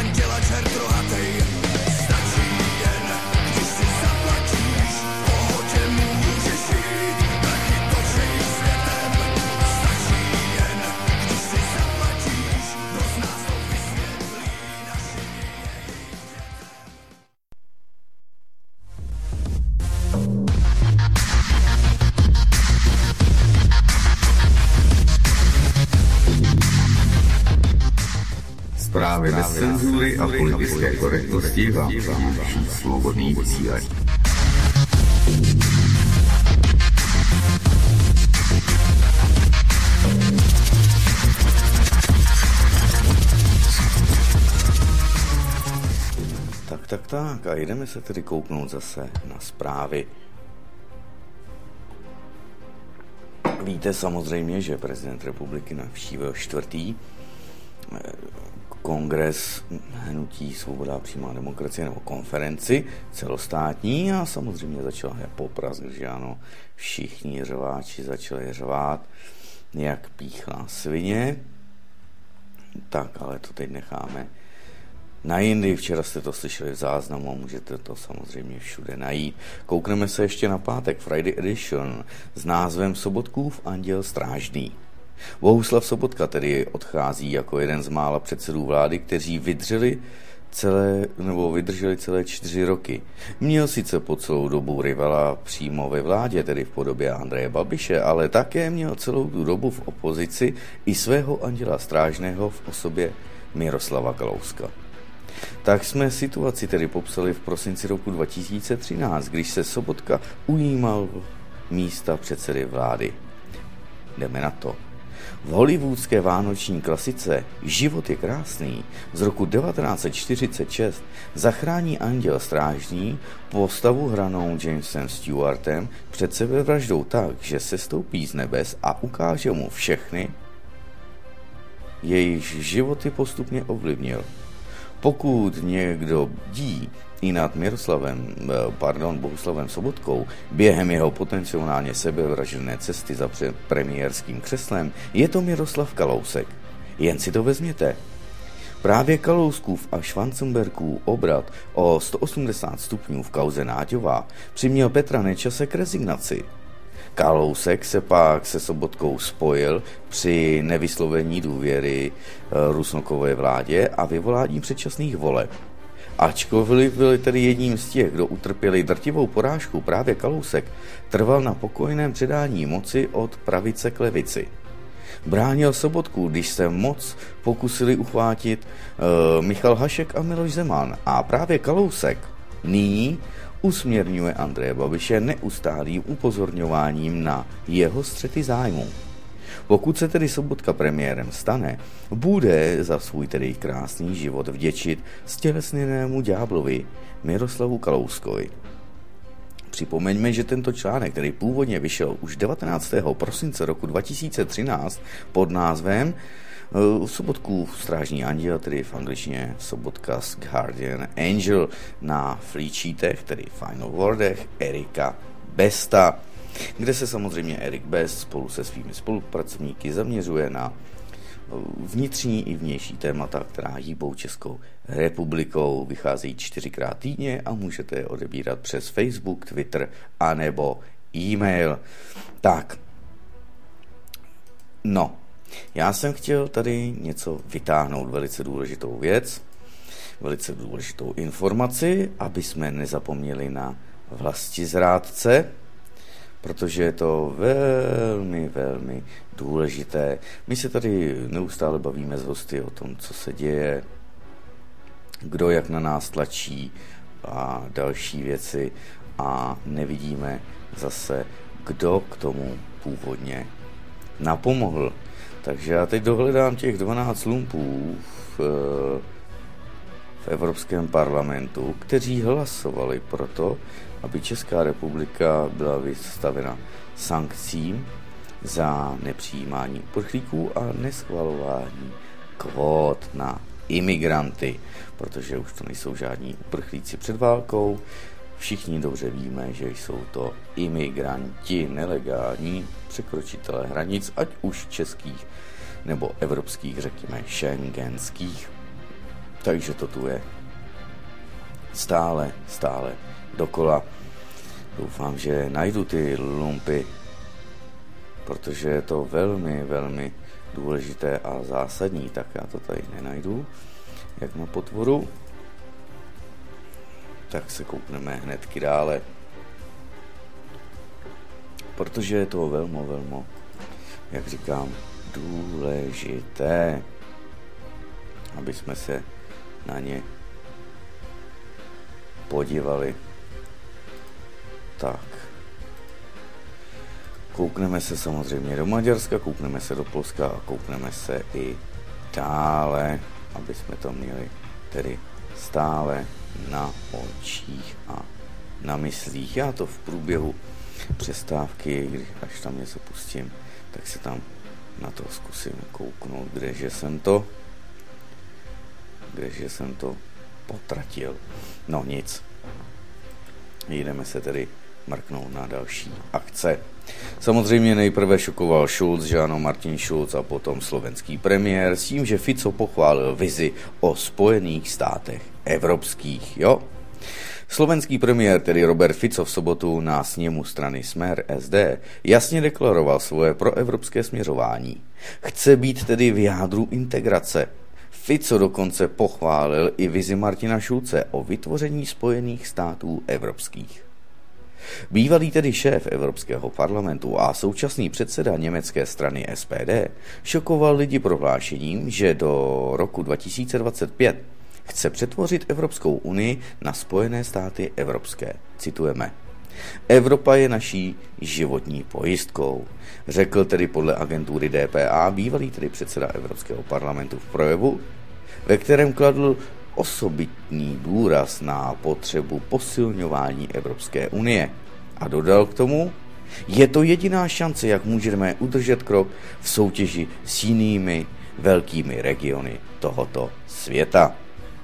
anděla čert rohatej. Stačí jen, když si zaplatíš, v pohodě můžeš jít, prachy točej světem. Stačí jen, když si zaplatíš, kdo z nás to vysvětlí našim Zprávy bez cenzury a politické korektnosti vám přináší Svobodný vysílač. Tak a jdeme se tedy kouknout zase na zprávy. Víte samozřejmě, že prezident republiky navštívil 4. kongres hnutí Svoboda a přímá demokracie, nebo konferenci celostátní, a samozřejmě začala popras, že ano, všichni řváči začali řvát, jak píchla svině. Tak, ale to teď necháme na jindy. Včera jste to slyšeli v záznamu a můžete to samozřejmě všude najít. Koukneme se ještě na pátek, Friday Edition, s názvem Sobotkův anděl strážný. Bohuslav Sobotka tedy odchází jako jeden z mála předsedů vlády, kteří vydrželi celé 4 roky. Měl sice po celou dobu rivala přímo ve vládě, tedy v podobě Andreje Babiše, ale také měl celou tu dobu v opozici i svého anděla strážného v osobě Miroslava Kalouska. Tak jsme situaci tedy popsali v prosinci roku 2013, když se Sobotka ujímal místa předsedy vlády. Jdeme na to. V hollywoodské vánoční klasice Život je krásný z roku 1946 zachrání anděl strážný postavu hranou Jamesem Stewartem před sebevraždou tak, že se stoupí z nebes a ukáže mu všechny, jejichž životy postupně ovlivnil. Pokud někdo bdí i nad Bohuslavem Sobotkou během jeho potenciálně sebevražedné cesty za premiérským křeslem, je to Miroslav Kalousek. Jen si to vezměte. Právě Kalouskův a Schwarzenbergův obrat o 180 stupňů v kauze Náďová přiměl Petra Nečase k rezignaci. Kalousek se pak se Sobotkou spojil při nevyslovení důvěry Rusnokové vládě a vyvolání předčasných voleb. Ačkoliv byl tedy jedním z těch, kdo utrpěli drtivou porážku, právě Kalousek trval na pokojném předání moci od pravice k levici. Bránil Sobotku, když se moc pokusili uchvátit Michal Hašek a Miloš Zeman, a právě Kalousek nyní usměrňuje Andreje Babiše neustálým upozorňováním na jeho střety zájmu. Pokud se tedy Sobotka premiérem stane, bude za svůj tedy krásný život vděčit stělesněnému ďáblovi Miroslavu Kalouskovi. Připomeňme, že tento článek, který původně vyšel už 19. prosince roku 2013 pod názvem Sobotkův strážný anděl, tedy v angličtině Sobotka's Guardian Angel, na flíčítech, tedy Final Wordech Erika Besta, kde se samozřejmě Erik Best spolu se svými spolupracovníky zaměřuje na vnitřní i vnější témata, která hýbou Českou republikou. Vycházejí 4krát týdně a můžete je odebírat přes Facebook, Twitter anebo e-mail. Tak, no, já jsem chtěl tady něco vytáhnout, velice důležitou věc, velice důležitou informaci, aby jsme nezapomněli na vlastizrádce, protože je to velmi, velmi důležité. My se tady neustále bavíme s hosty o tom, co se děje, kdo jak na nás tlačí a další věci, a nevidíme zase, kdo k tomu původně napomohl. Takže já teď dohledám těch 12 lumpů v Evropském parlamentu, kteří hlasovali pro to, aby Česká republika byla vystavena sankcím za nepřijímání uprchlíků a neschvalování kvót na imigranty, protože už to nejsou žádní uprchlíci před válkou. Všichni dobře víme, že jsou to imigranti, nelegální překročitelé hranic, ať už českých nebo evropských, řekněme, schengenských. Takže to tu je. Stále dokola. Doufám, že najdu ty lumpy, protože je to velmi důležité a zásadní. Tak já to tady nenajdu, jak na potvoru. Tak se koukneme hnedky dále. Protože je to velmi, jak říkám, důležité, aby jsme se na ně podívali. Tak. Koukneme se samozřejmě do Maďarska, koukneme se do Polska a koukneme se i dále, aby jsme to měli tedy stále na očích a na myslích. Já to v průběhu přestávky, až tam něco pustím, tak se tam na to zkusím kouknout, kdeže jsem to potratil. No nic. Jdeme se tedy mrknout na další akce. Samozřejmě nejprve šokoval Schulz, že ano, Martin Schulz a potom slovenský premiér s tím, že Fico pochválil vizi o Spojených státech evropských, jo? Slovenský premiér, tedy Robert Fico, v sobotu na sněmu strany Smer SD jasně deklaroval svoje proevropské směřování. Chce být tedy v jádru integrace. Fico dokonce pochválil i vizi Martina Schulze o vytvoření Spojených států evropských. Bývalý tedy šéf Evropského parlamentu a současný předseda německé strany SPD šokoval lidi prohlášením, že do roku 2025 chce přetvořit Evropskou unii na Spojené státy evropské. Citujeme. Evropa je naší životní pojistkou, řekl tedy podle agentury DPA bývalý tedy předseda Evropského parlamentu v projevu, ve kterém kladl osobitný důraz na potřebu posilňování Evropské unie. A dodal k tomu, je to jediná šance, jak můžeme udržet krok v soutěži s jinými velkými regiony tohoto světa.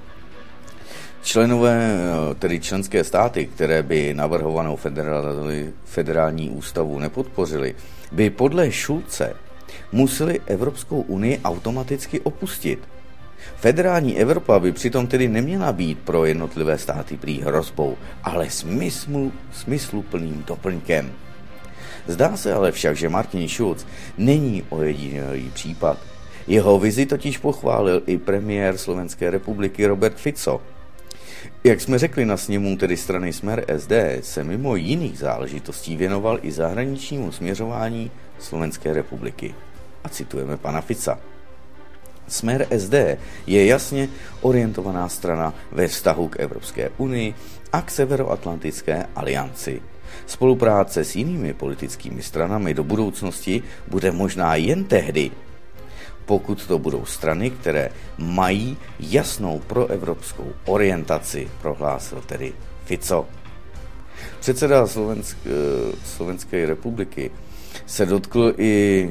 Členské státy, které by navrhovanou federální ústavu nepodpořily, by podle Schulze museli Evropskou unii automaticky opustit. Federální Evropa by přitom tedy neměla být pro jednotlivé státy prý hrozbou, ale smysluplným doplňkem. Zdá se ale však, že Martin Schulz není ojedinělý případ. Jeho vizi totiž pochválil i premiér Slovenské republiky Robert Fico. Jak jsme řekli na sněmu tedy strany Smer SD, se mimo jiných záležitostí věnoval i zahraničnímu směřování Slovenské republiky. A citujeme pana Fica. Smer SD je jasně orientovaná strana ve vztahu k Evropské unii a k Severoatlantické alianci. Spolupráce s jinými politickými stranami do budoucnosti bude možná jen tehdy, pokud to budou strany, které mají jasnou proevropskou orientaci, prohlásil tedy Fico. Předseda Slovenské republiky se dotkl i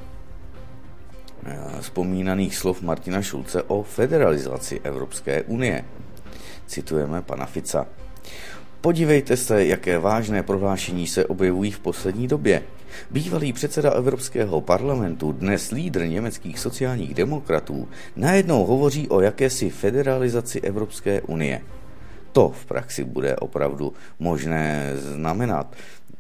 vzpomínaných slov Martina Schulze o federalizaci Evropské unie. Citujeme pana Fica. Podívejte se, jaké vážné prohlášení se objevují v poslední době. Bývalý předseda Evropského parlamentu, dnes lídr německých sociálních demokratů, najednou hovoří o jakési federalizaci Evropské unie. To v praxi bude opravdu možné znamenat,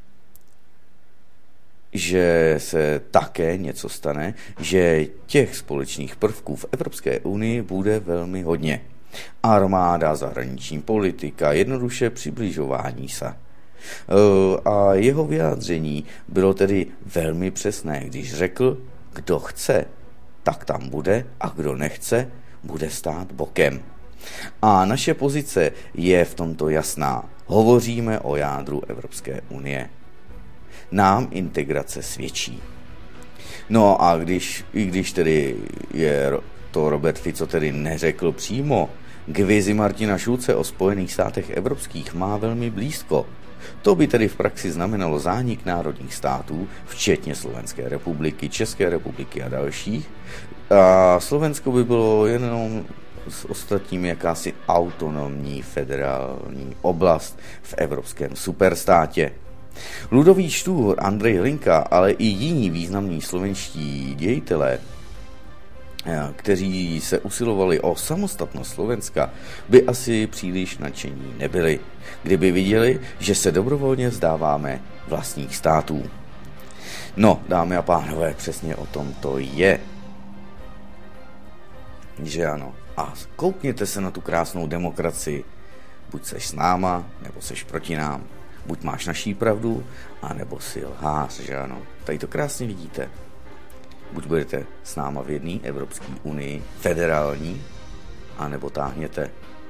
že se také něco stane, že těch společných prvků v Evropské unii bude velmi hodně. Armáda, zahraniční politika, jednoduše přibližování se. A jeho vyjádření bylo tedy velmi přesné, když řekl, kdo chce, tak tam bude a kdo nechce, bude stát bokem. A naše pozice je v tomto jasná. Hovoříme o jádru Evropské unie. Nám integrace svědčí. No a když tedy je to Robert Fico tedy neřekl přímo, k vizi Martina Schulze o Spojených státech evropských má velmi blízko. To by tedy v praxi znamenalo zánik národních států, včetně Slovenské republiky, České republiky a dalších. A Slovensko by bylo jenom s ostatními jakási autonomní federální oblast v evropském superstátě. Ludový Štúr, Andrej Hlinka, ale i jiní významní slovenští dějitelé kteří se usilovali o samostatnost Slovenska, by asi příliš nadšení nebyli, kdyby viděli, že se dobrovolně vzdáváme vlastních států. No, dámy a pánové, přesně o tom to je. Že ano. A koukněte se na tu krásnou demokracii. Buď seš s náma, nebo seš proti nám. Buď máš naší pravdu, anebo si lhář, že ano. Tady to krásně vidíte. Buď budete s náma v jedné Evropské unii, federální, anebo táhněte.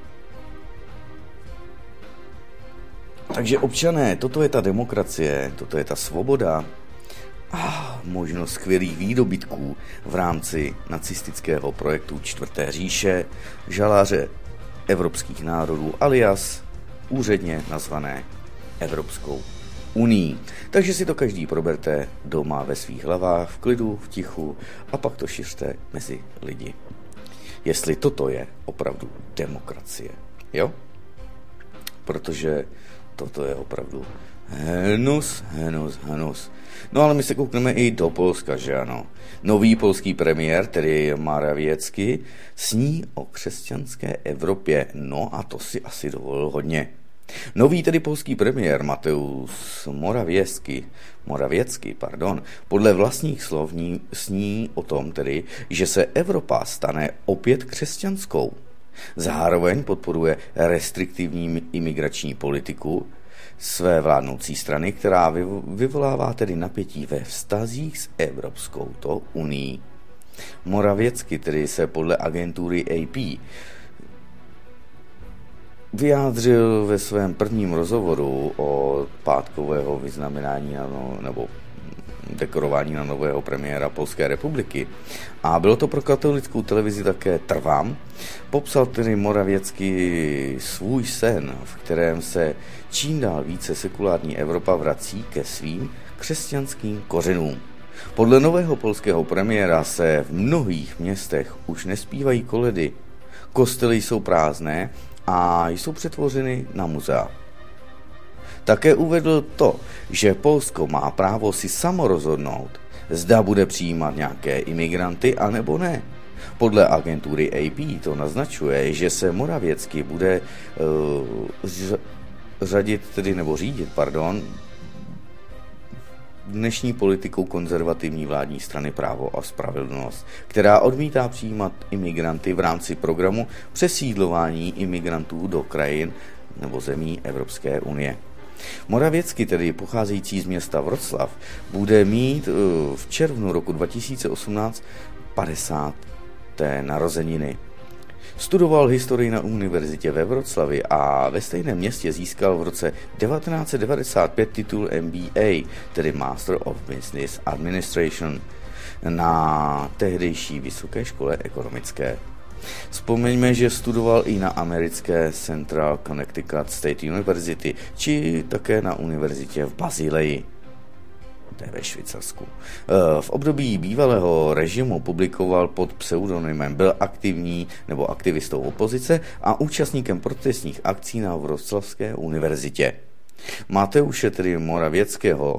Takže občané, toto je ta demokracie, toto je ta svoboda a možnost skvělých výdobytků v rámci nacistického projektu Čtvrté říše, žaláře evropských národů alias úředně nazvané Evropskou unii. Takže si to každý proberte doma ve svých hlavách, v klidu, v tichu a pak to šiřte mezi lidi. Jestli toto je opravdu demokracie, jo? Protože toto je opravdu hnus. No ale my se koukneme i do Polska, že ano. Nový polský premiér, tedy Morawiecki, sní o křesťanské Evropě. No a to si asi dovolil hodně. Nový tedy polský premiér Mateusz Morawiecki, podle vlastních slov sní o tom tedy, že se Evropa stane opět křesťanskou. Zároveň podporuje restriktivní imigrační politiku své vládnoucí strany, která vyvolává tedy napětí ve vztazích s Evropskou unií. Morawiecki tedy se podle agentury AP vyjádřil ve svém prvním rozhovoru o pátkového vyznamenání nebo dekorování na nového premiéra Polské republiky. A bylo to pro katolickou televizi také Trvam. Popsal tedy Morawiecki svůj sen, v kterém se čím dál více sekulární Evropa vrací ke svým křesťanským kořenům. Podle nového polského premiéra se v mnohých městech už nespívají koledy. Kostely jsou prázdné a jsou přetvořeny na muzea. Také uvedl to, že Polsko má právo si samo rozhodnout, zda bude přijímat nějaké imigranty, anebo ne. Podle agentury AP to naznačuje, že se Morawiecki bude řídit dnešní politikou konzervativní vládní strany Právo a spravedlnost, která odmítá přijímat imigranty v rámci programu přesídlování imigrantů do krajin nebo zemí Evropské unie. Morawiecki, tedy pocházející z města Wroclaw, bude mít v červnu roku 2018 50. narozeniny. Studoval historii na univerzitě ve Wroclawi a ve stejném městě získal v roce 1995 titul MBA, tedy Master of Business Administration, na tehdejší vysoké škole ekonomické. Vzpomeňme, že studoval i na americké Central Connecticut State University, či také na univerzitě v Basileji, to je ve Švýcarsku. V období bývalého režimu publikoval pod pseudonymem, byl aktivní nebo aktivistou opozice a účastníkem protestních akcí na Wroclawské univerzitě. Mateusze tedy Morawieckého,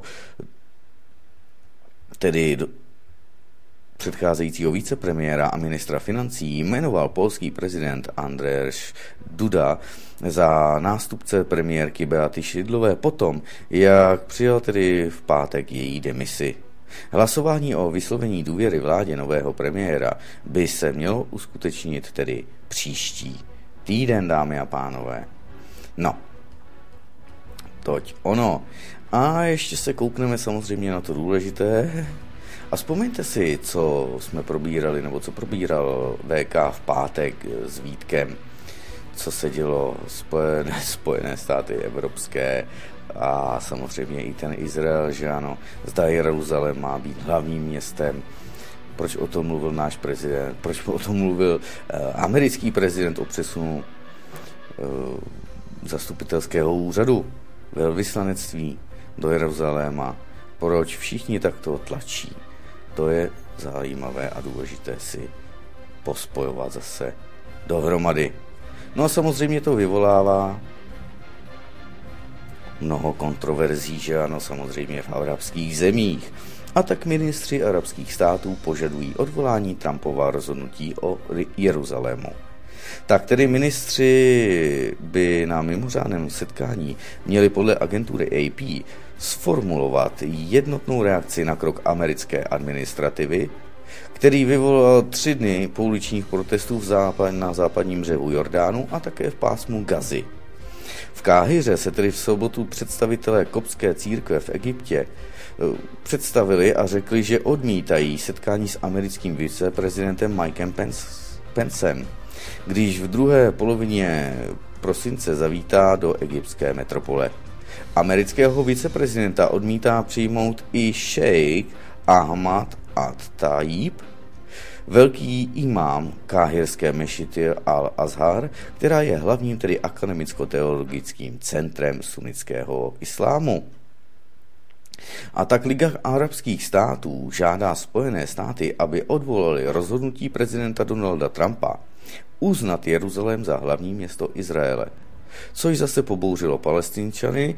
tedy předcházejícího vicepremiéra a ministra financí, jmenoval polský prezident Andrzej Duda za nástupce premiérky Beaty Szydlové potom, jak přijal tedy v pátek její demisi. Hlasování o vyslovení důvěry vládě nového premiéra by se mělo uskutečnit tedy příští týden, dámy a pánové. No, toť ono. A ještě se koukneme samozřejmě na to důležité. A vzpomeňte si, co jsme probírali, nebo co probíral VK v pátek s Vítkem, co se dělo Spojené státy evropské a samozřejmě i ten Izrael, že ano, zda Jeruzalém má být hlavním městem. Proč o tom mluvil náš prezident, proč o tom mluvil americký prezident o přesunu zastupitelského úřadu, velvyslanectví do Jeruzaléma, proč všichni takto tlačí. To je zajímavé a důležité si pospojovat zase dohromady. No a samozřejmě to vyvolává mnoho kontroverzí, že ano, samozřejmě v arabských zemích. A tak ministři arabských států požadují odvolání Trumpova rozhodnutí o Jeruzalému. Tak tedy ministři by na mimořádném setkání měli podle agentury AP sformulovat jednotnou reakci na krok americké administrativy, který vyvolal 3 dny pouličních protestů na západním břehu Jordánu a také v pásmu Gazy. V Káhiře se tedy v sobotu představitelé koptské církve v Egyptě představili a řekli, že odmítají setkání s americkým viceprezidentem Mikem Pencem, když v druhé polovině prosince zavítá do egyptské metropole. Amerického viceprezidenta odmítá přijmout i šejk Ahmad at-Tajib, velký imám káhirské mešity Al-Azhar, která je hlavním tedy akademicko-teologickým centrem sunnického islámu. A tak Liga arabských států žádá Spojené státy, aby odvolali rozhodnutí prezidenta Donalda Trumpa uznat Jeruzalém za hlavní město Izraele, což zase pobouřilo Palestinčany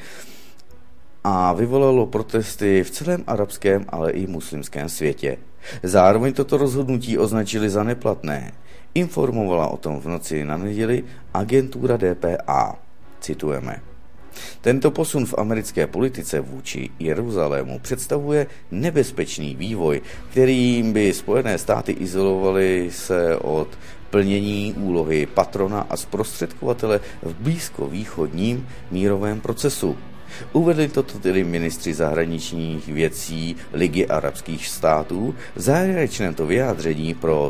a vyvolalo protesty v celém arabském, ale i muslimském světě. Zároveň toto rozhodnutí označili za neplatné. Informovala o tom v noci na neděli agentura DPA. Citujeme. Tento posun v americké politice vůči Jeruzalému představuje nebezpečný vývoj, kterým by Spojené státy izolovaly se od plnění úlohy patrona a zprostředkovatele v blízkovýchodním mírovém procesu. Uvedli toto tedy ministři zahraničních věcí Ligy arabských států v závěrečném to vyjádření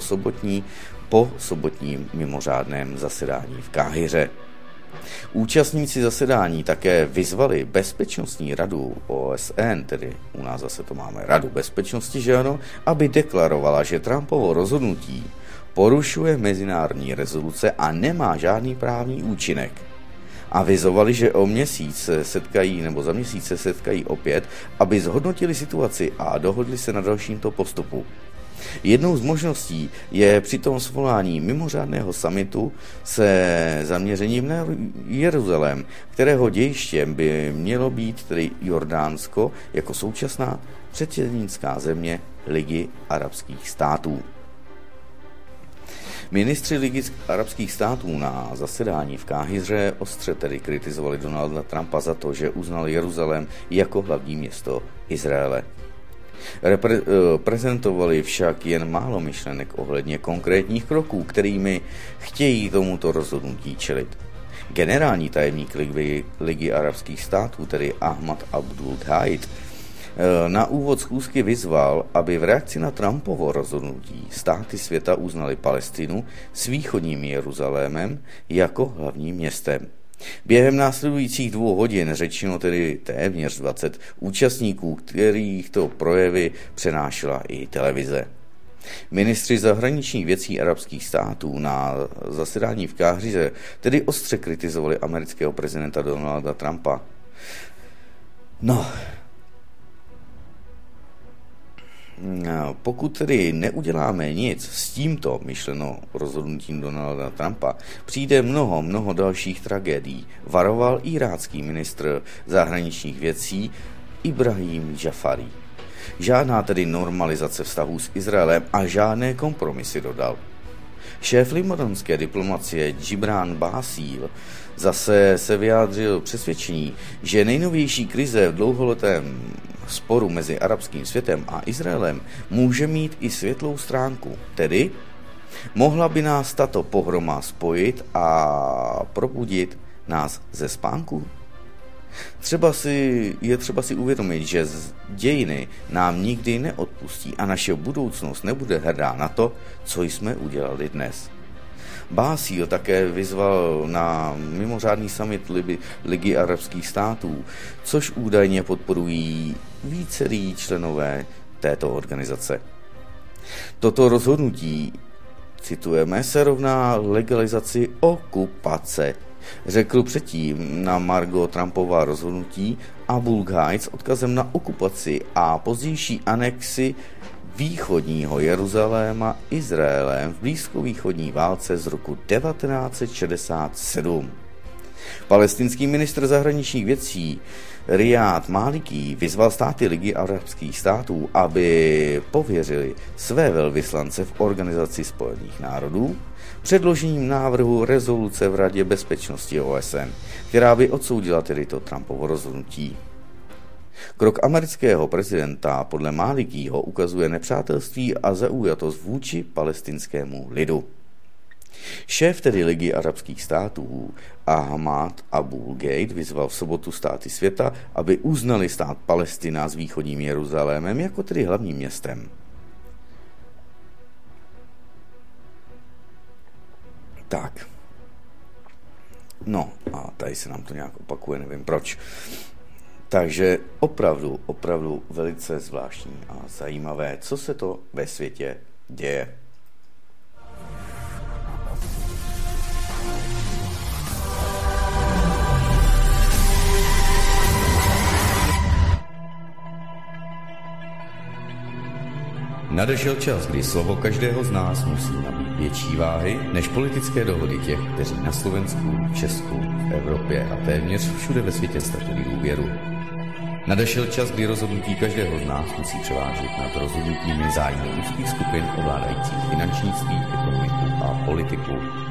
po sobotním mimořádném zasedání v Káhiře. Účastníci zasedání také vyzvali Bezpečnostní radu OSN, tedy u nás zase to máme Radu bezpečnosti, že ano, aby deklarovala, že Trumpovo rozhodnutí porušuje mezinárodní rezoluce a nemá žádný právní účinek. A vyzvali, že za měsíc se setkají opět, aby zhodnotili situaci a dohodli se na dalším postupu. Jednou z možností je při tom svolání mimořádného summitu se zaměřením na Jeruzalém, kterého dějištěm by mělo být tedy Jordánsko jako současná předsednická země Ligy arabských států. Ministři Ligy arabských států na zasedání v Káhiře ostře tedy kritizovali Donalda Trumpa za to, že uznal Jeruzalém jako hlavní město Izraele. Prezentovali však jen málo myšlenek ohledně konkrétních kroků, kterými chtějí tomuto rozhodnutí čelit. Generální tajemník Ligy arabských států, tedy Ahmad Abdul Ghaid, na úvod schůzky vyzval, aby v reakci na Trumpovo rozhodnutí státy světa uznali Palestinu s východním Jeruzalémem jako hlavním městem. Během následujících 2 hodin řečeno tedy téměř 20 účastníků, kterých to projevy přenášela i televize. Ministři zahraničních věcí arabských států na zasedání v Káhiře tedy ostře kritizovali amerického prezidenta Donalda Trumpa. Pokud tedy neuděláme nic s tímto myšleno rozhodnutím Donalda Trumpa, přijde mnoho dalších tragédií, varoval irácký ministr zahraničních věcí Ibrahim Jafari. Žádná tedy normalizace vztahů s Izraelem a žádné kompromisy, dodal. Šéf libanonské diplomacie Džibran Básíl zase se vyjádřil přesvědčení, že nejnovější krize v dlouholetém sporu mezi arabským světem a Izraelem může mít i světlou stránku, tedy mohla by nás tato pohroma spojit a probudit nás ze spánku. Je třeba si uvědomit, že dějiny nám nikdy neodpustí a naše budoucnost nebude hrdá na to, co jsme udělali dnes. Básíl také vyzval na mimořádný summit Ligy arabských států, což údajně podporují vícerý členové této organizace. Toto rozhodnutí, citujeme, se rovná legalizaci okupace, řekl předtím na margo Trumpova rozhodnutí Abdul Ghaid s odkazem na okupaci a pozdější anexi východního Jeruzaléma Izraelem v blízkovýchodní válce z roku 1967. Palestinský ministr zahraničních věcí Riad Maliki vyzval státy Ligy arabských států, aby pověřili své velvyslance v Organizaci spojených národů předložením návrhu rezoluce v Radě bezpečnosti OSN, která by odsoudila tedy to Trumpovo rozhodnutí. Krok amerického prezidenta podle Malikího ukazuje nepřátelství a zaujatost vůči palestinskému lidu. Šéf tedy Ligy arabských států Ahmad Abul-Gheit vyzval v sobotu státy světa, aby uznali stát Palestina s východním Jeruzalémem jako tedy hlavním městem. Tak. No a tady se nám to nějak opakuje, nevím proč. Takže opravdu velice zvláštní a zajímavé, co se to ve světě děje. Nadešel čas, kdy slovo každého z nás musí nabít větší váhy než politické dohody těch, kteří na Slovensku, Česku, v Evropě a téměř všude ve světě ztratili důvěru. Nadešel čas, kdy rozhodnutí každého z nás musí převážit nad rozhodnutími zájmu úzkých skupin ovládajících finančnictví, ekonomiku a politiku.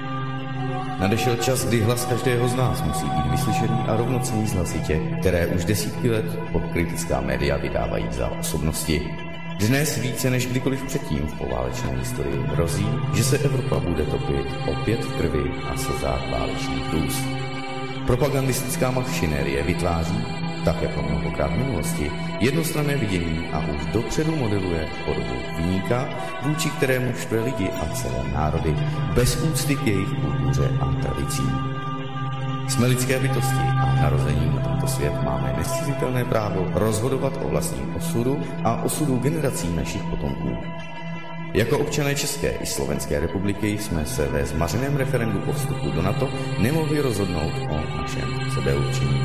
Nadešel čas, kdy hlas každého z nás musí být vyslyšený a rovnocenný s hlasy těch, které už desítky let pod kritická média vydávají za osobnosti. Dnes více než kdykoliv předtím v poválečné historii hrozí, že se Evropa bude topit opět v krvi a slzách válečných hrůz. Propagandistická machinérie vytváří, tak jako mnohokrát v minulosti, jednostranné vidění a už dopředu modeluje podobu viníka, vůči kterému štve lidi a celé národy, bez úcty k jejich kultuře a tradicím. Jsme lidské bytosti a narozením na tento svět máme nezcizitelné právo rozhodovat o vlastním osudu a osudu generací našich potomků. Jako občané České i Slovenské republiky jsme se ve zmařeném referendu po vstupu do NATO nemohli rozhodnout o našem sebeurčení.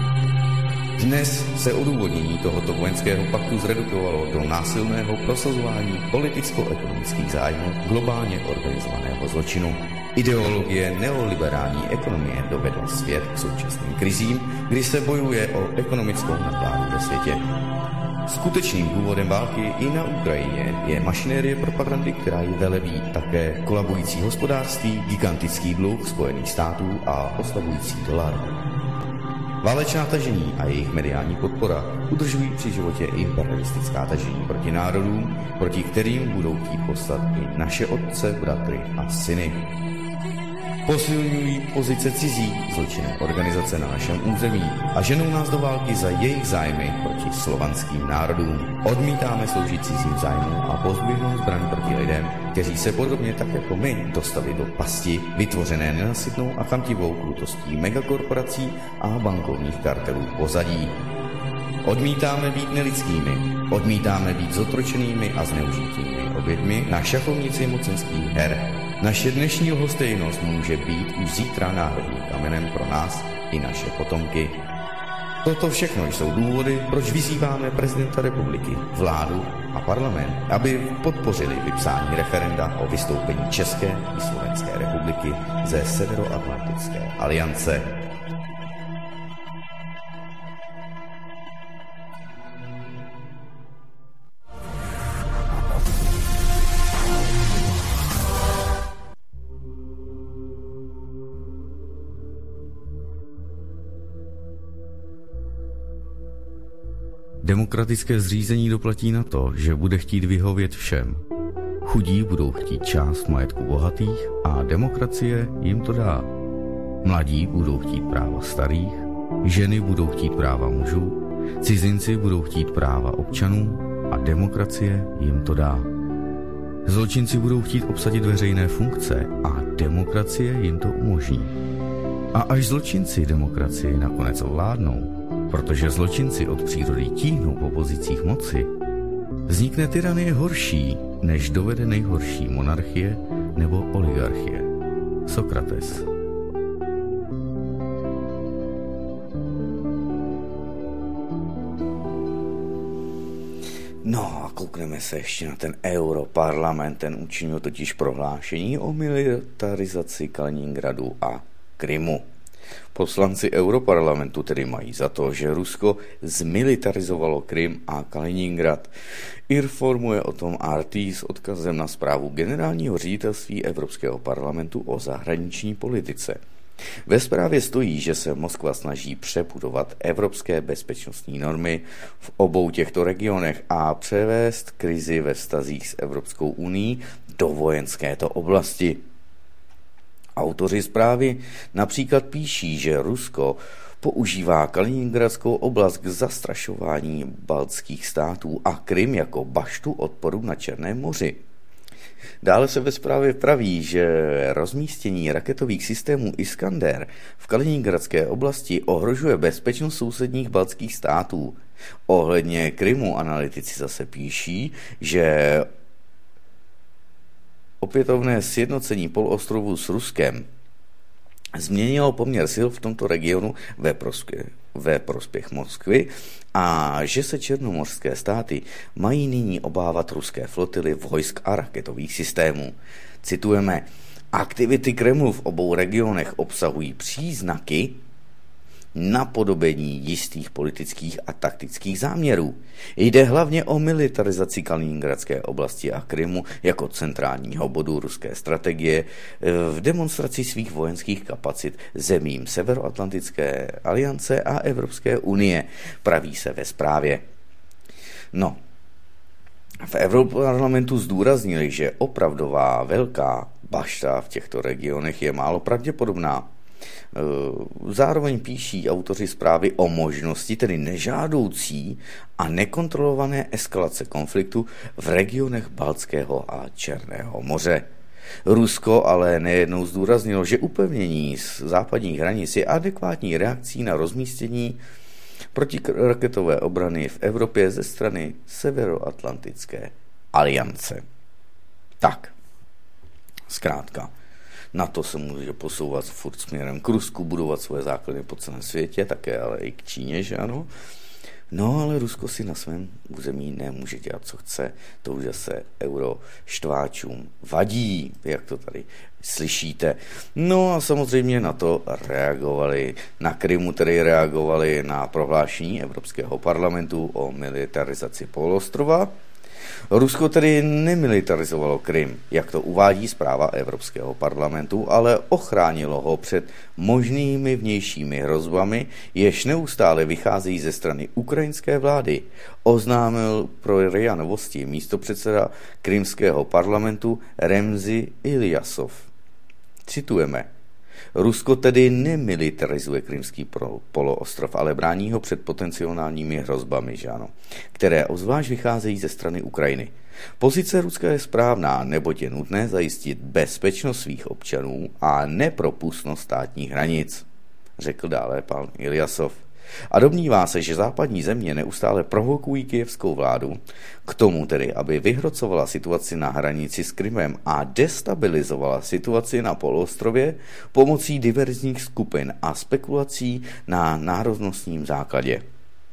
Dnes se odůvodnění tohoto vojenského paktu zredukovalo do násilného prosazování politicko-ekonomických zájmů globálně organizovaného zločinu. Ideologie neoliberální ekonomie dovedla svět k současným krizím, kdy se bojuje o ekonomickou nadvládu ve světě. Skutečným důvodem války i na Ukrajině je mašinérie propagandy, která ji velebí také kolabující hospodářství, gigantický dluh Spojených států a oslabující dolar. Válečná tažení a jejich mediální podpora udržují při životě imperialistická tažení proti národům, proti kterým budou chtít poslat i naše otce, bratry a syny. Posilňují pozice cizí zločinné organizace na našem území a ženou nás do války za jejich zájmy proti slovanským národům. Odmítáme sloužit cizím zájmům a pozdvihnout zbraň proti lidem, kteří se podobně tak jako my dostali do pasti, vytvořené nenasytnou a chamtivou krutostí megakorporací a bankovních kartelů pozadí. Odmítáme být nelidskými, odmítáme být zotročenými a zneužitými oběťmi na šachovnici mocenských her. Naše dnešní lhostejnost může být už zítra národním kamenem pro nás i naše potomky. Toto všechno jsou důvody, proč vyzýváme prezidenta republiky, vládu a parlament, aby podpořili vypsání referenda o vystoupení České i Slovenské republiky ze Severoatlantické aliance. Demokratické zřízení doplatí na to, že bude chtít vyhovět všem. Chudí budou chtít část majetku bohatých a demokracie jim to dá. Mladí budou chtít práva starých, ženy budou chtít práva mužů, cizinci budou chtít práva občanů a demokracie jim to dá. Zločinci budou chtít obsadit veřejné funkce a demokracie jim to umožní. A až zločinci demokracii nakonec ovládnou, protože zločinci od přírody tíhnou po pozicích moci, vznikne tyranie horší, než dovede nejhorší monarchie nebo oligarchie. Sokrates. No a koukneme se ještě na ten Europarlament, ten učinil totiž prohlášení o militarizaci Kaliningradu a Krymu. Poslanci Europarlamentu tedy mají za to, že Rusko zmilitarizovalo Krym a Kaliningrad. Informuje o tom RT s odkazem na zprávu generálního ředitelství Evropského parlamentu o zahraniční politice. Ve zprávě stojí, že se Moskva snaží přebudovat evropské bezpečnostní normy v obou těchto regionech a převést krizi ve vztazích s Evropskou unií do vojenské oblasti. Autoři zprávy například píší, že Rusko používá Kaliningradskou oblast k zastrašování baltských států a Krym jako baštu odporu na Černém moři. Dále se ve zprávě praví, že rozmístění raketových systémů Iskander v Kaliningradské oblasti ohrožuje bezpečnost sousedních baltských států. Ohledně Krymu analytici zase píší, že opětovné sjednocení poloostrovu s Ruskem změnilo poměr sil v tomto regionu ve prospěch Moskvy a že se černomořské státy mají nyní obávat ruské flotily vojsk a raketových systémů. Citujeme, aktivity Kremlu v obou regionech obsahují příznaky napodobení jistých politických a taktických záměrů. Jde hlavně o militarizaci Kaliningradské oblasti a Krymu jako centrálního bodu ruské strategie v demonstraci svých vojenských kapacit zemím Severoatlantické aliance a Evropské unie, praví se ve zprávě. No, v Europarlamentu zdůraznili, že opravdová velká bašta v těchto regionech je málo pravděpodobná. Zároveň píší autoři zprávy o možnosti, tedy nežádoucí a nekontrolované eskalace konfliktu v regionech Baltského a Černého moře. Rusko ale nejednou zdůraznilo, že upevnění z západních hranic je adekvátní reakcí na rozmístění protiraketové obrany v Evropě ze strany Severoatlantické aliance. Tak, zkrátka. NATO se může posouvat furt směrem k Rusku, budovat svoje základy po celém světě, také ale i k Číně, že ano? No, ale Rusko si na svém území nemůže dělat, co chce. To už zase euroštváčům vadí, jak to tady slyšíte. No a samozřejmě na to reagovali, na Krymu tedy reagovali na prohlášení Evropského parlamentu o militarizaci poloostrova. Rusko tedy nemilitarizovalo Krym, jak to uvádí zpráva Evropského parlamentu, ale ochránilo ho před možnými vnějšími hrozbami, jež neustále vycházejí ze strany ukrajinské vlády, oznámil pro RIA Novosti místopředseda krymského parlamentu Remzi Ilyasov. Citujeme. Rusko tedy nemilitarizuje krymský poloostrov, ale brání ho před potenciálními hrozbami, že ano, které obzvlášť vycházejí ze strany Ukrajiny. Pozice Ruska je správná, neboť je nutné zajistit bezpečnost svých občanů a nepropustnost státních hranic, řekl dále pan Ilyasov. A domnívá se, že západní země neustále provokují kyjevskou vládu k tomu tedy, aby vyhrocovala situaci na hranici s Krymem a destabilizovala situaci na poloostrově pomocí diverzních skupin a spekulací na národnostním základě.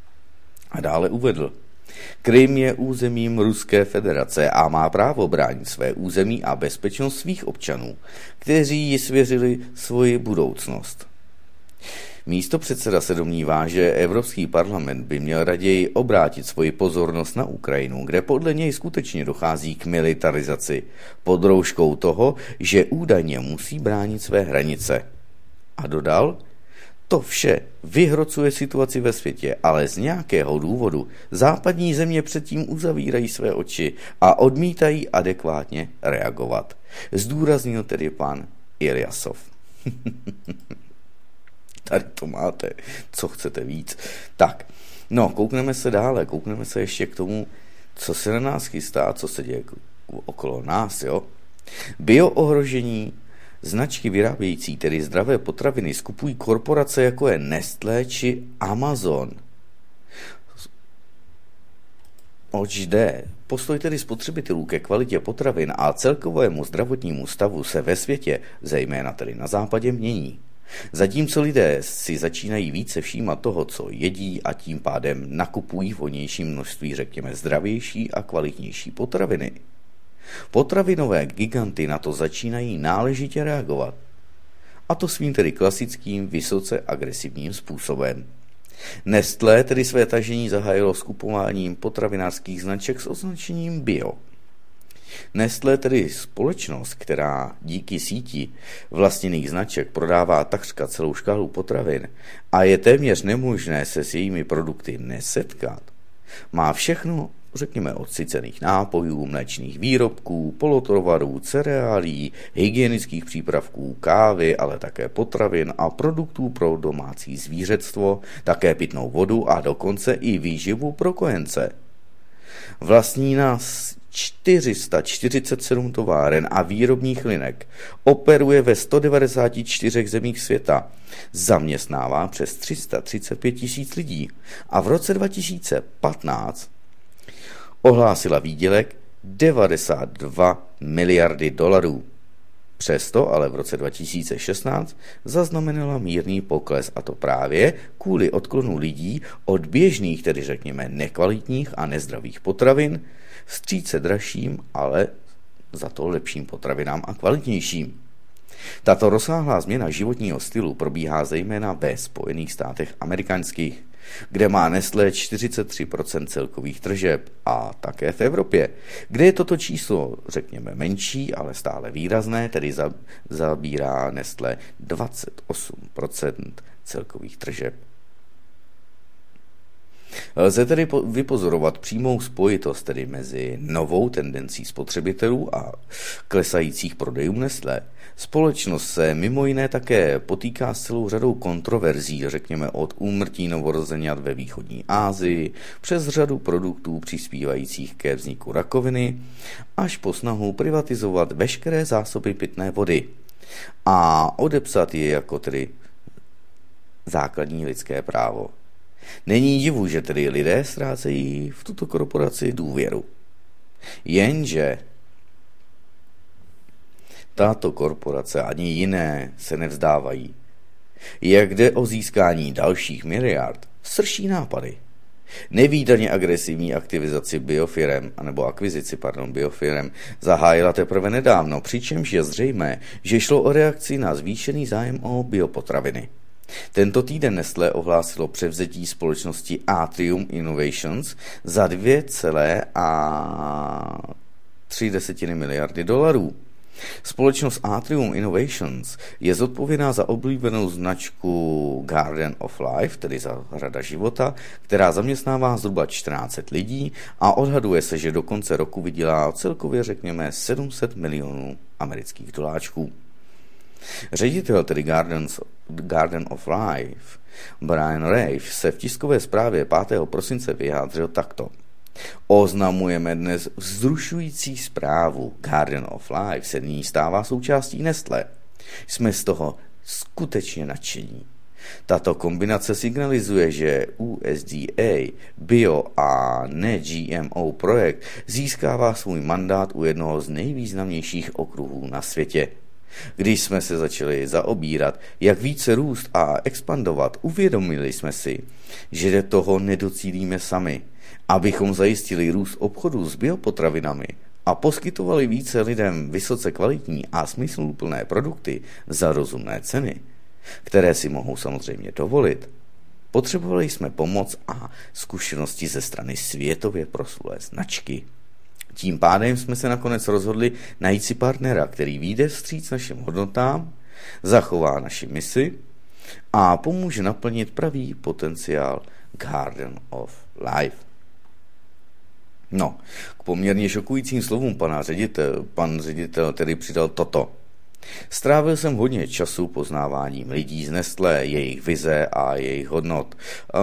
A dále uvedl, Krym je územím Ruské federace a má právo bránit své území a bezpečnost svých občanů, kteří ji svěřili svoji budoucnost. Místopředseda se domnívá, že Evropský parlament by měl raději obrátit svoji pozornost na Ukrajinu, kde podle něj skutečně dochází k militarizaci, pod rouškou toho, že údajně musí bránit své hranice. A dodal, to vše vyhrocuje situaci ve světě, ale z nějakého důvodu západní země předtím uzavírají své oči a odmítají adekvátně reagovat. Zdůraznil tedy pan Ilyasov. Tady to máte, co chcete víc. Tak, no, koukneme se dále, koukneme se ještě k tomu, co se na nás chystá, co se děje okolo nás, jo. Bioohrožení, značky vyrábějící tedy zdravé potraviny skupují korporace jako je Nestlé či Amazon. Oč jde? Postoj tedy spotřebitelů ke kvalitě potravin a celkovému zdravotnímu stavu se ve světě, zejména tedy na západě, mění. Zatímco lidé si začínají více všímat toho, co jedí a tím pádem nakupují v hodnějším množství, řekněme, zdravější a kvalitnější potraviny. Potravinové giganty na to začínají náležitě reagovat. a to svým tedy klasickým, vysoce agresivním způsobem. Nestlé tedy své tažení zahájilo skupováním potravinářských značek s označením bio. Nestlé tedy společnost, která díky síti vlastněných značek prodává takřka celou škálu potravin a je téměř nemožné se s jejími produkty nesetkat, má všechno, řekněme, od sycených nápojů, mléčných výrobků, polotovarů, cereálí, hygienických přípravků, kávy, ale také potravin a produktů pro domácí zvířectvo, také pitnou vodu a dokonce i výživu pro kojence. Vlastní nás 447 továren a výrobních linek, operuje ve 194 zemích světa, zaměstnává přes 335 000 lidí a v roce 2015 ohlásila výdělek 92 miliardy dolarů. Přesto ale v roce 2016 zaznamenala mírný pokles, a to právě kvůli odklonu lidí od běžných, tedy řekněme nekvalitních a nezdravých potravin, vstříce dražším, ale za to lepším potravinám a kvalitnějším. Tato rozsáhlá změna životního stylu probíhá zejména ve Spojených státech amerických, kde má Nestlé 43% celkových tržeb, a také v Evropě, kde je toto číslo, řekněme, menší, ale stále výrazné, tedy zabírá Nestlé 28% celkových tržeb. Lze tedy vypozorovat přímou spojitost tedy mezi novou tendencí spotřebitelů a klesajících prodejů Nestlé. Společnost se mimo jiné také potýká s celou řadou kontroverzí, řekněme od úmrtí novorozenat ve východní Asii, přes řadu produktů přispívajících ke vzniku rakoviny, až po snahu privatizovat veškeré zásoby pitné vody a odepsat je jako tedy základní lidské právo. Není divu, že tedy lidé ztrácejí v tuto korporaci důvěru. Jenže tato korporace ani jiné se nevzdávají. Jak jde o získání dalších miliard, srší nápady. Nevídaně agresivní aktivizaci akvizici biofirem zahájila teprve nedávno, přičemž je zřejmé, že šlo o reakci na zvýšený zájem o biopotraviny. Tento týden Nestlé ohlásilo převzetí společnosti Atrium Innovations za 2,3 miliardy dolarů. Společnost Atrium Innovations je zodpovědná za oblíbenou značku Garden of Life, tedy zahrada života, která zaměstnává zhruba 1400 lidí a odhaduje se, že do konce roku vydělá celkově řekněme 700 milionů amerických doláčků. Ředitel tedy Garden of Life Brian Rafe se v tiskové zprávě 5. prosince vyjádřil takto. Oznamujeme dnes vzrušující zprávu. Garden of Life se nyní stává součástí Nestlé. Jsme z toho skutečně nadšení. Tato kombinace signalizuje, že USDA, bio a ne-GMO projekt získává svůj mandát u jednoho z nejvýznamnějších okruhů na světě. Když jsme se začali zaobírat, jak více růst a expandovat, uvědomili jsme si, že toho nedocílíme sami. Abychom zajistili růst obchodu s biopotravinami a poskytovali více lidem vysoce kvalitní a smysluplné produkty za rozumné ceny, které si mohou samozřejmě dovolit, potřebovali jsme pomoc a zkušenosti ze strany světově proslulé značky. Tím pádem jsme se nakonec rozhodli najít si partnera, který vyjde vstříc našim hodnotám, zachová naši misi a pomůže naplnit pravý potenciál Garden of Life. No, k poměrně šokujícím slovům pan ředitel tedy přidal toto. Strávil jsem hodně času poznáváním lidí z Nestlé, jejich vize a jejich hodnot.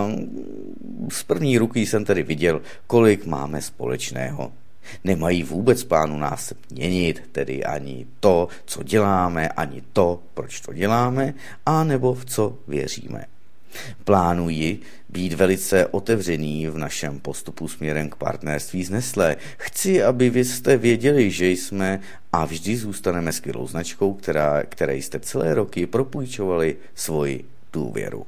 Z první ruky jsem tedy viděl, kolik máme společného. Nemají vůbec plánu nás měnit, tedy ani to, co děláme, ani to, proč to děláme, a nebo v co věříme. Plánuji být velice otevřený v našem postupu směrem k partnerství s Nestlé. Chci, aby vy jste věděli, že jsme a vždy zůstaneme skvělou značkou, které jste celé roky propůjčovali svoji důvěru.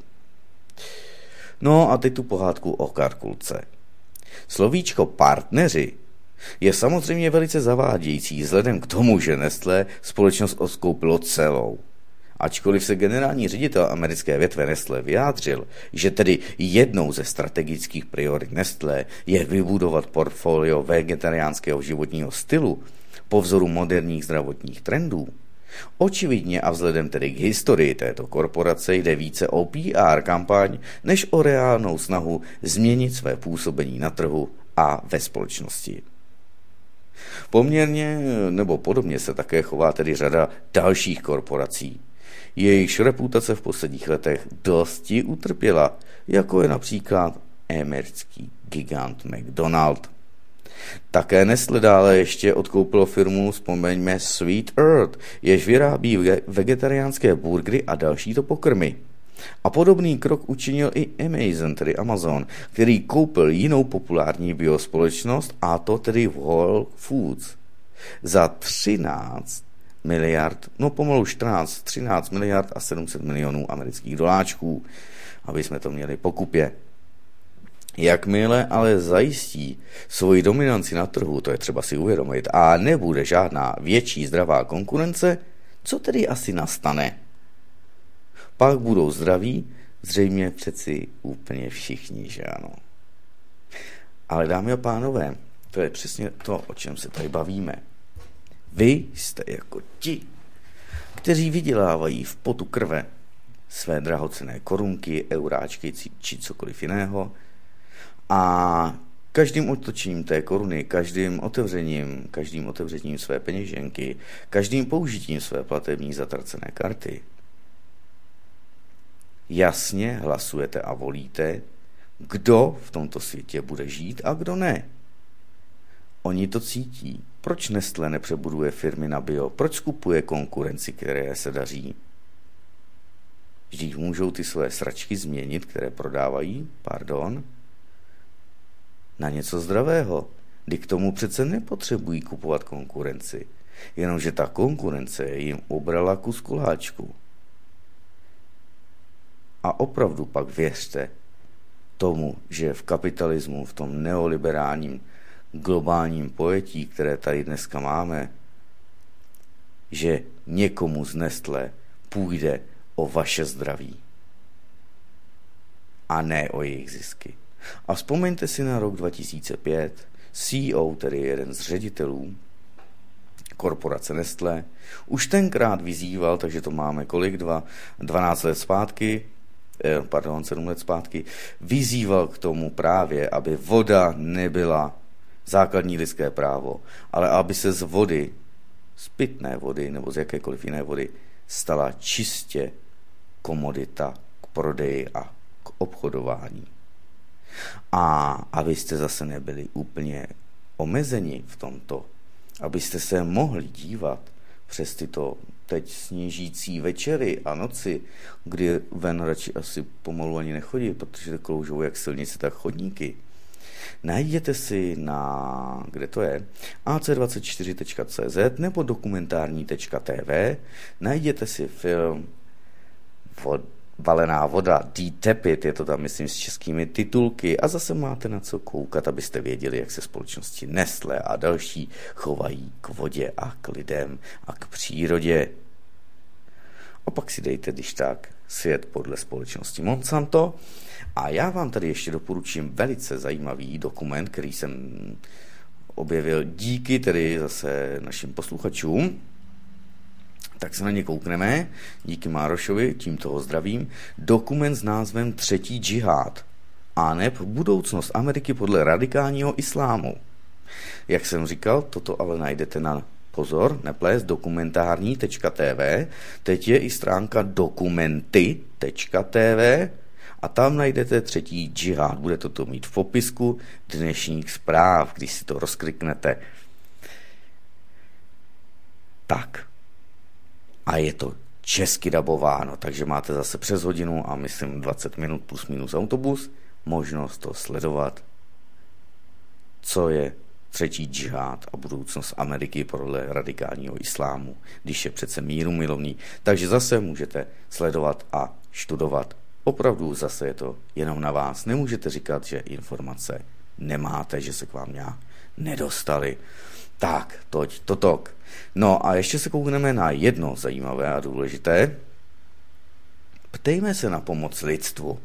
No a teď tu pohádku o Karkulce. Slovíčko partneři je samozřejmě velice zavádějící vzhledem k tomu, že Nestlé společnost odkoupilo celou. Ačkoliv se generální ředitel americké větve Nestlé vyjádřil, že tedy jednou ze strategických priorit Nestlé je vybudovat portfolio vegetariánského životního stylu po vzoru moderních zdravotních trendů, očividně a vzhledem tedy k historii této korporace jde více o PR kampaň, než o reálnou snahu změnit své působení na trhu a ve společnosti. Poměrně nebo podobně se také chová tedy řada dalších korporací. Jejichž reputace v posledních letech dosti utrpěla, jako je například americký gigant McDonald. Také Nestlé dále ještě odkoupilo firmu, vzpomeňme Sweet Earth, jež vyrábí vegetariánské burgery a dalšíto pokrmy. A podobný krok učinil i Amazon, tedy Amazon, který koupil jinou populární biospolečnost, a to tedy Whole Foods. Za 13 miliard, no pomalu 13 miliard a 700 milionů amerických doláčků, aby jsme to měli po kupě. Jakmile ale zajistí svoji dominanci na trhu, to je třeba si uvědomit, a nebude žádná větší zdravá konkurence, co tedy asi nastane? Pak budou zdraví, zřejmě přeci úplně všichni, že ano. Ale dámy a pánové, to je přesně to, o čem se tady bavíme. Vy jste jako ti, kteří vydělávají v potu krve své drahocenné korunky, euráčky či cokoliv jiného, a každým otočením té koruny, každým otevřením své peněženky, každým použitím své platební zatracené karty jasně hlasujete a volíte, kdo v tomto světě bude žít a kdo ne. Oni to cítí. Proč Nestlé nepřebuduje firmy na bio? Proč skupuje konkurenci, které se daří? Vždyť můžou ty své sračky změnit, které prodávají, na něco zdravého. Kdy k tomu přece nepotřebují kupovat konkurenci. Jenomže ta konkurence jim obrala kus koláčku. A opravdu pak věřte tomu, že v kapitalismu, v tom neoliberálním globálním pojetí, které tady dneska máme, že někomu z Nestlé půjde o vaše zdraví a ne o jejich zisky. A vzpomeňte si na rok 2005, CEO, tedy jeden z ředitelů korporace Nestlé, už tenkrát vyzýval, takže to máme kolik, 7 let zpátky, vyzýval k tomu právě, aby voda nebyla základní lidské právo, ale aby se z vody, z pitné vody nebo z jakékoliv jiné vody, stala čistě komodita k prodeji a k obchodování. A abyste zase nebyli úplně omezeni v tomto, abyste se mohli dívat přes tyto teď sněžící večery a noci, kdy ven radši asi pomalu ani nechodí, protože kloužou jak silnice, tak chodníky. Najděte si na, kde to je, ac24.cz nebo dokumentární.tv, najděte si film Valená voda, D-Tepid, je to tam, myslím, s českými titulky, a zase máte na co koukat, abyste věděli, jak se společnosti Nestlé a další chovají k vodě a k lidem a k přírodě. A pak si dejte, když tak, svět podle společnosti Monsanto. A já vám tady ještě doporučím velice zajímavý dokument, který jsem objevil díky tedy zase našim posluchačům. Tak se na ně koukneme, díky Márošovi, tímto ho zdravím. Dokument s názvem Třetí džihád, aneb budoucnost Ameriky podle radikálního islámu. Jak jsem říkal, toto ale najdete na, pozor, neplést, dokumentární.tv, teď je i stránka dokumenty.tv a tam najdete Třetí džihád. Budete to mít v popisku dnešních zpráv, když si to rozkliknete. Tak. A je to česky dabováno, takže máte zase přes hodinu a myslím 20 minut plus minus autobus možnost to sledovat, co je třetí džihád a budoucnost Ameriky podle radikálního islámu, když je přece míru milovný. Takže zase můžete sledovat a studovat. Opravdu zase je to jenom na vás. Nemůžete říkat, že informace nemáte, že se k vám nějak nedostali. Tak, toť, totok. No a ještě se koukneme na jedno zajímavé a důležité. Ptejme se na pomoc lidstvu.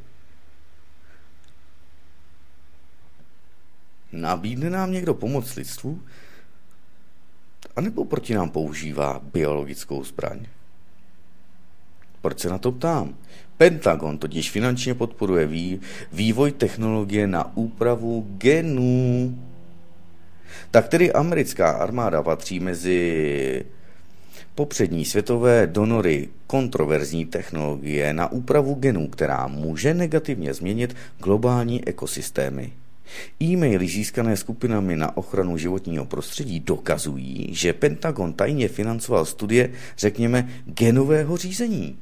Nabídne nám někdo pomoc lidstvu? A nebo proti nám používá biologickou zbraň? Proč se na to ptám? Pentagon totiž finančně podporuje vývoj technologie na úpravu genů. Tak tedy americká armáda patří mezi popřední světové donory kontroverzní technologie na úpravu genů, která může negativně změnit globální ekosystémy. E-maily získané skupinami na ochranu životního prostředí dokazují, že Pentagon tajně financoval studie, řekněme, genového řízení.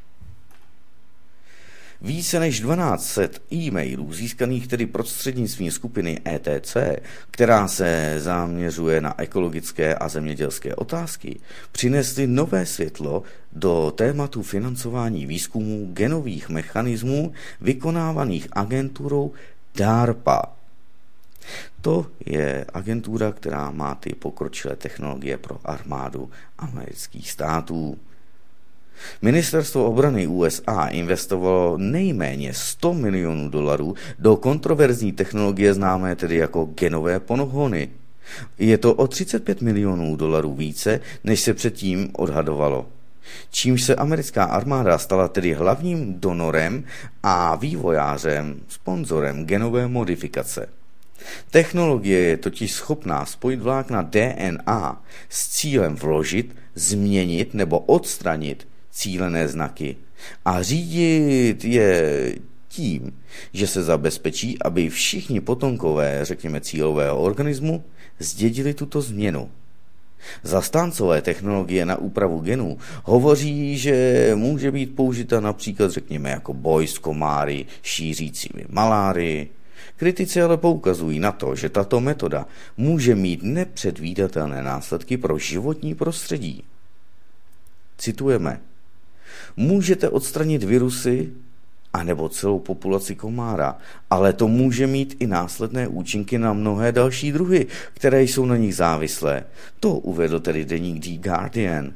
Více než 1200 e-mailů získaných tedy prostřednictvím skupiny ETC, která se zaměřuje na ekologické a zemědělské otázky, přinesly nové světlo do tématu financování výzkumů genových mechanismů vykonávaných agenturou DARPA. To je agentura, která má ty pokročilé technologie pro armádu amerických států. Ministerstvo obrany USA investovalo nejméně $100 milionů do kontroverzní technologie známé tedy jako genové pohony. Je to o $35 milionů více, než se předtím odhadovalo. Čímž se americká armáda stala tedy hlavním donorem a vývojářem, sponzorem genové modifikace. Technologie je totiž schopná spojit vlákna DNA s cílem vložit, změnit nebo odstranit cílené znaky a řídit je tím, že se zabezpečí, aby všichni potomkové, řekněme cílového organismu, zdědili tuto změnu. Zastáncové technologie na úpravu genů hovoří, že může být použita například, řekněme, jako boj s komáry šířícími malárii. Kritici ale poukazují na to, že tato metoda může mít nepředvídatelné následky pro životní prostředí. Citujeme: můžete odstranit virusy anebo celou populaci komára, ale to může mít i následné účinky na mnohé další druhy, které jsou na nich závislé. To uvedl tedy deník The Guardian,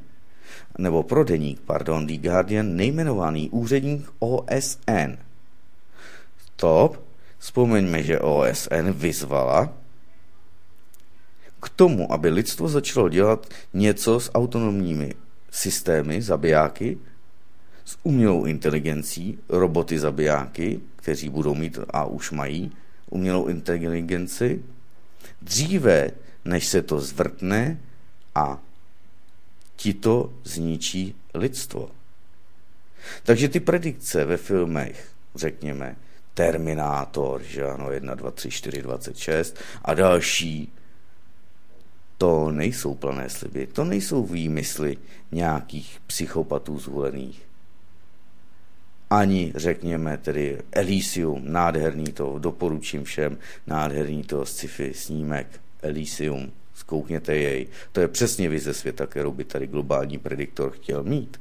The Guardian, nejmenovaný úředník OSN. Vzpomeňme, že OSN vyzvala k tomu, aby lidstvo začalo dělat něco s autonomními systémy, zabijáky, s umělou inteligencí, roboty zabijáky, kteří budou mít a už mají umělou inteligenci, dříve, než se to zvrtne a tito zničí lidstvo. Takže ty predikce ve filmech, řekněme, Terminátor, že ano, 1, 2, 3, 4, 26 a další, to nejsou plané sliby, to nejsou výmysly nějakých psychopatů zvolených. Ani, řekněme, tedy Elysium, nádherný to, doporučím všem, nádherný to sci-fi snímek Elysium, zkoukněte jej, to je přesně vize světa, kterou by tady globální prediktor chtěl mít.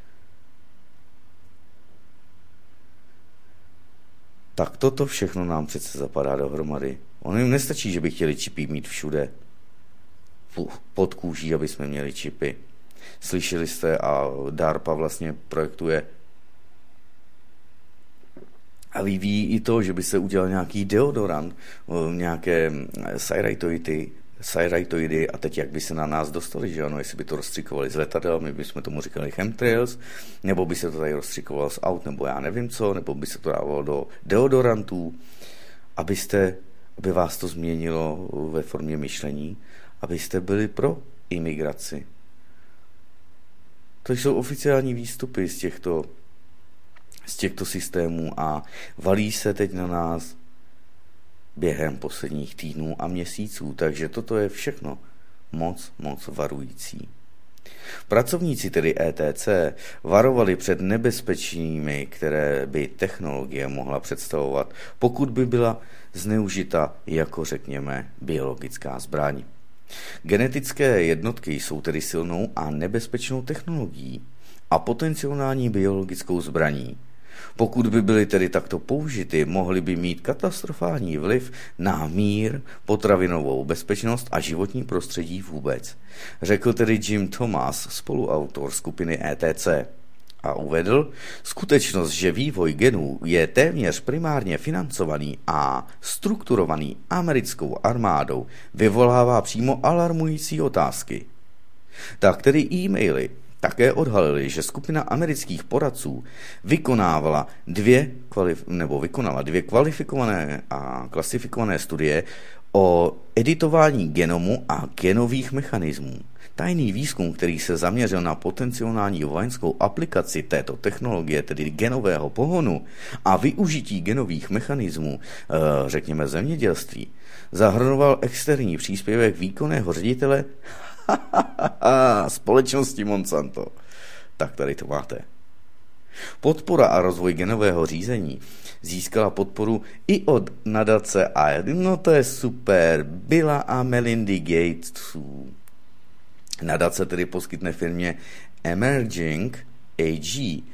Tak toto všechno nám přece zapadá dohromady. Ono jim nestačí, že by chtěli čipy mít všude. Pod kůží, aby jsme měli čipy. Slyšeli jste, a DARPA vlastně projektuje a vyvíjí i to, že by se udělal nějaký deodorant, nějaké syritoidy a teď jak by se na nás dostali, že ano, jestli by to rozstřikovali z letadel, my bychom tomu říkali chemtrails, nebo by se to tady rozstřikovalo z aut, nebo já nevím co, nebo by se to dávalo do deodorantů, aby vás to změnilo ve formě myšlení, abyste byli pro imigraci. To jsou oficiální výstupy z těchto systémů a valí se teď na nás během posledních týdnů a měsíců, takže toto je všechno moc varující. Pracovníci tedy ETC varovali před nebezpečími, které by technologie mohla představovat, pokud by byla zneužita jako, řekněme, biologická zbraň. Genetické jednotky jsou tedy silnou a nebezpečnou technologií a potenciální biologickou zbraní. Pokud by byly tedy takto použity, mohly by mít katastrofální vliv na mír, potravinovou bezpečnost a životní prostředí vůbec, řekl tedy Jim Thomas, spoluautor skupiny ETC. a uvedl, skutečnost, že vývoj genů je téměř primárně financovaný a strukturovaný americkou armádou, vyvolává přímo alarmující otázky. Tak tedy e-maily také odhalily, že skupina amerických poradců vykonala dvě kvalifikované a klasifikované studie o editování genomu a genových mechanismů. Tajný výzkum, který se zaměřil na potenciální vojenskou aplikaci této technologie, tedy genového pohonu a využití genových mechanismů, řekněme zemědělství, zahrnoval externí příspěvek výkonného ředitele společnosti Monsanto. Tak tady to máte. Podpora a rozvoj genového řízení získala podporu i od nadace to je super, Billa a Melindy Gatesů. Nadace tedy poskytne firmě Emerging AG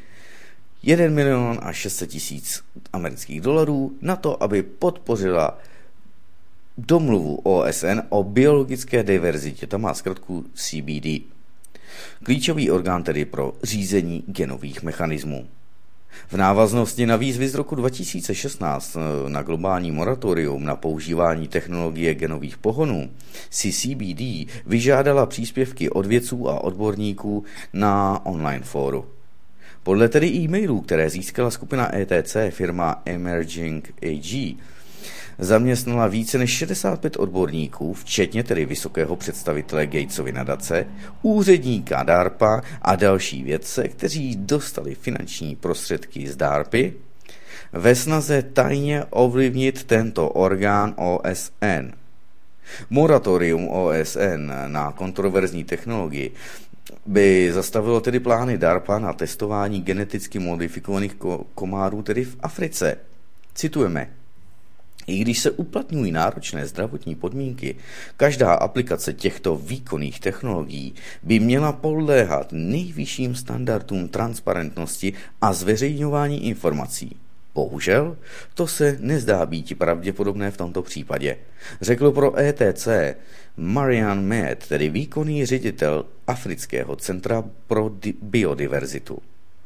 1 600 000 amerických dolarů na to, aby podpořila domluvu OSN o biologické diverzitě, tam má zkratku CBD. Klíčový orgán tedy pro řízení genových mechanismů. V návaznosti na výzvy z roku 2016 na globální moratorium na používání technologie genových pohonů si CBD vyžádala příspěvky od vědců a odborníků na online fóru. Podle tedy e-mailů, které získala skupina ETC, firma Emerging AG, zaměstnala více než 65 odborníků, včetně tedy vysokého představitele Gatesovy nadace, úředníka DARPA a další vědce, kteří dostali finanční prostředky z DARPy, ve snaze tajně ovlivnit tento orgán OSN. Moratorium OSN na kontroverzní technologii by zastavilo tedy plány DARPA na testování geneticky modifikovaných komárů tedy v Africe. Citujeme: I když se uplatňují náročné zdravotní podmínky, každá aplikace těchto výkonných technologií by měla podléhat nejvyšším standardům transparentnosti a zveřejňování informací. Bohužel, to se nezdá být pravděpodobné v tomto případě, řekl pro ETC Marian Med, tedy výkonný ředitel Afrického centra pro biodiverzitu.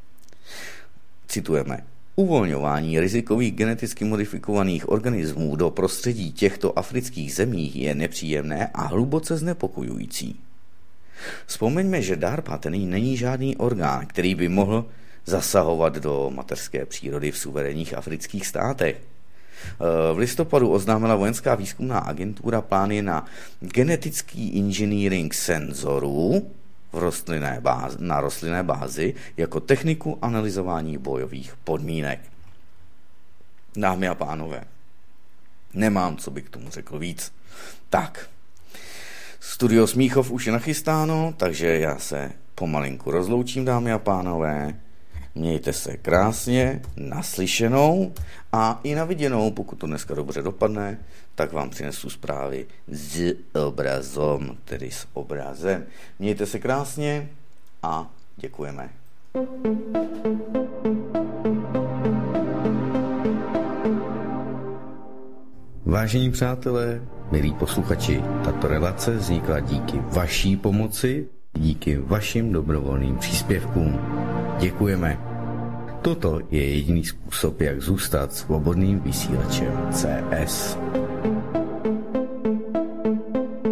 Citujeme: Uvolňování rizikových geneticky modifikovaných organismů do prostředí těchto afrických zemí je nepříjemné a hluboce znepokojující. Vzpomeňme, že DARPA není žádný orgán, který by mohl zasahovat do mateřské přírody v suverénních afrických státech. V listopadu oznámila vojenská výzkumná agentura plány na genetický engineering senzorů na rostlinné bázi jako techniku analyzování bojových podmínek. Dámy a pánové, nemám, co bych k tomu řekl víc. Tak, Studio Smíchov už je nachystáno, takže já se pomalinku rozloučím, dámy a pánové. Mějte se krásně, naslyšenou a i na viděnou, pokud to dneska dobře dopadne, tak vám přinesu zprávy s obrazem, tedy s obrazem. Mějte se krásně a děkujeme. Vážení přátelé, milí posluchači, tato relace vznikla díky vaší pomoci, díky vašim dobrovolným příspěvkům. Děkujeme. Toto je jediný způsob, jak zůstat svobodným vysílačem CS.